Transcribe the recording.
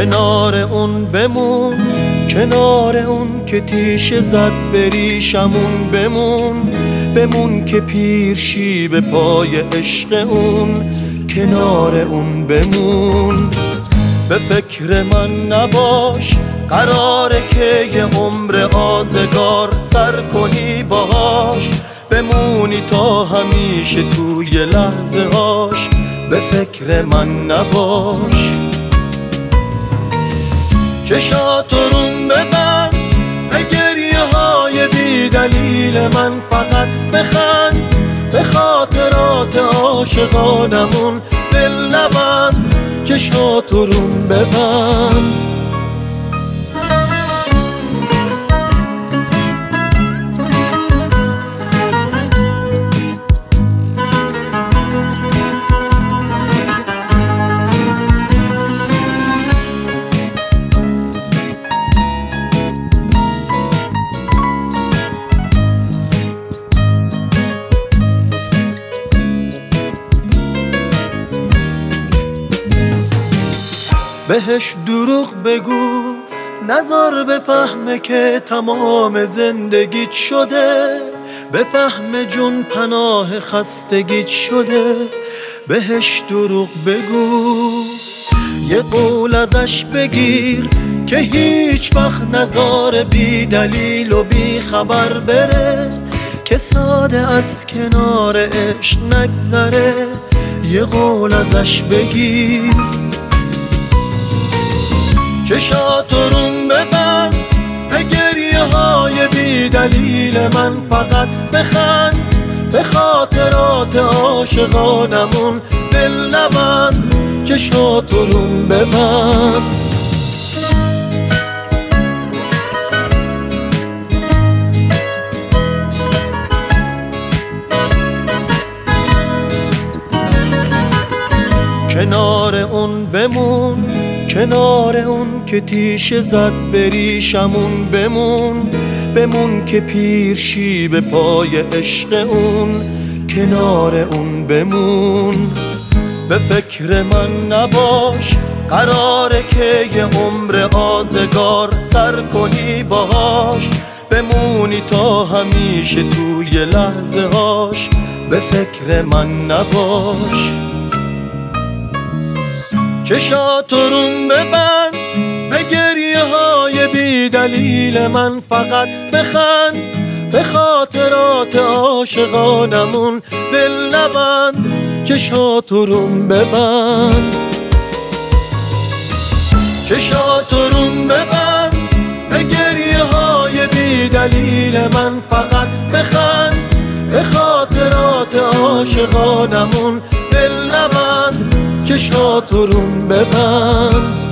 کنار اون بمون، کنار اون که تیشه زد بریشمون بمون، بمون که پیر شی به پای عشق اون، کنار اون بمون. به فکر من نباش، قراره که یه عمر آزگار سر کنی باهاش، بمونی تا همیشه توی لحظه هاش، به فکر من نباش. چشاتو روم ببند، به گریه های بی دلیل من فقط بخند، به خاطرات عاشقانمون دل نبند. چشاتو روم ببند. بهش دروغ بگو، نذار بفهمه که تمام زندگیت شده، بفهمه جون پناه خستگیت شده. بهش دروغ بگو، یه قول ازش بگیر که هیچ وقت نذار بی دلیل و بی خبر بره، که ساده از کنار عشق نگذره. یه قول ازش بگیر. چشاتو روم ببند، به گریه های بی دلیل من فقط بخند، به خاطرات عاشقانمون دل نبند. چشاتو روم ببند. کنار اون بمون، کنار اون که تیشه زد بریشمون بمون، بمون که پیر شی به پای عشق اون، کنار اون بمون. به فکر من نباش، قراره که یه عمر آزگار سر کنی باهاش، بمونی تا همیشه توی لحظه هاش، به فکر من نباش. چشاتو روم ببند، به گریه های بی دلیل من فقط بخند، به خاطرات عاشقانمون دل نبند. چشاتو روم ببند. چشاتو روم ببند، به گریه های بی دلیل من فقط بخند، به خاطرات عاشقانمون دل نبند. چشاتو روم ببند.